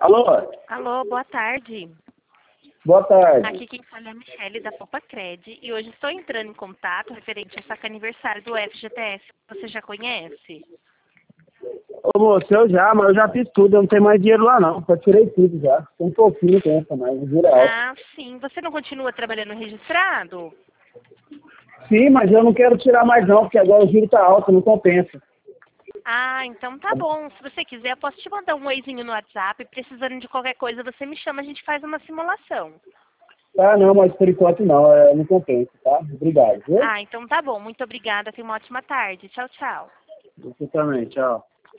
Alô? Alô, boa tarde. Boa tarde. Aqui quem fala é a Michelle da Popacred e hoje estou entrando em contato referente a saque aniversário do FGTS. Você já conhece? Ô moço, mas eu já fiz tudo, eu não tenho mais dinheiro lá não. Eu tirei tudo já. Tem um pouquinho tempo, mas o dinheiro é alto. Ah, sim. Você não continua trabalhando registrado? Sim, mas eu não quero tirar mais não, porque agora o giro tá alto, não compensa. Ah, então tá bom. Se você quiser, eu posso te mandar um oizinho no WhatsApp. Precisando de qualquer coisa, você me chama, a gente faz uma simulação. Ah, não, mas por enquanto não, não compensa, tá? Obrigado, viu? Ah, então tá bom. Muito obrigada. Tenha uma ótima tarde. Tchau, tchau. Você também, tchau.